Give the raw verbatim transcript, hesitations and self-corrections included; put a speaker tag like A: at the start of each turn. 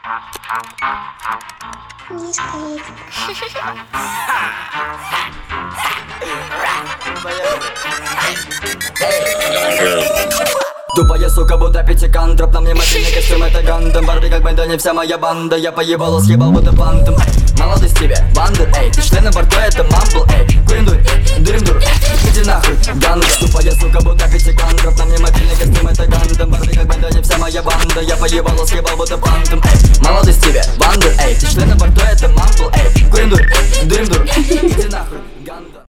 A: Тупая сука, будто пятикантроп. На мне мобильный костюм, это Гандам. Барби как Бенда, не вся моя банда. Я поебалу, съебал, будто фантом. Молодость тебе, банда, эй. Ты член на борту, это мамбл, эй. Курим дурь, дурим дур, иди нахуй, Гандам. Тупая сука, будто пятикантроп. На мне мобильный костюм, это Гандам. Барби как Бенда, не вся моя банда. Я поебалу, съебал, будто фантом, эй. Молодость тебе, банда, эй. Ты член на борту, это мамбл, эй. Курим дурь, дурим дур,